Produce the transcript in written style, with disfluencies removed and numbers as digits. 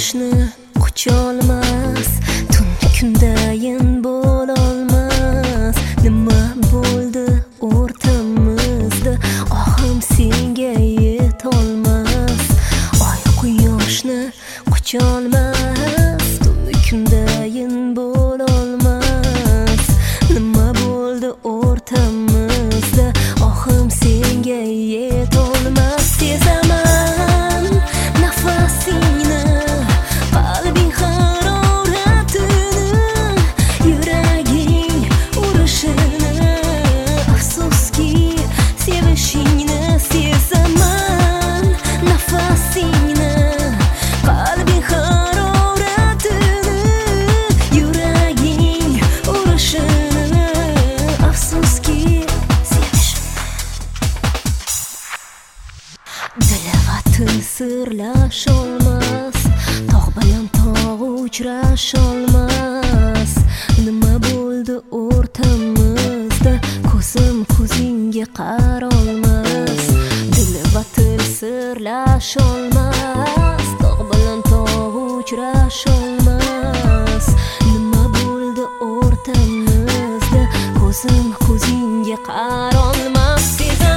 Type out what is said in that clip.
quyoshni qucholmas, tun kundayin bo'lolmas. Nima bo'ldi o'rtamizda, ohim senga yetolmas. Oy quyoshni qucholmas, tun kundayin bo'lolmas. Nima bo'ldi o'rtamizda, ohim senga yetolmas. Sezaman nafasingni, qalbing haroratini, yuraging urishini, afsuski sevishingni. Sezaman nafasingni, qalbing haroratini, yuraging urishini, afsuski dil va til sirlasholmas, tog' bilan tog' uchrasholmas. Nima bo'ldi o'rtamizda, ko'zim ko'zingga qarolmas. Dil va til sirlasholmas, tog' bilan tog' uchrasholmas. Nima bo'ldi o'rtamizda, ko'zim ko'zingga qarolmas.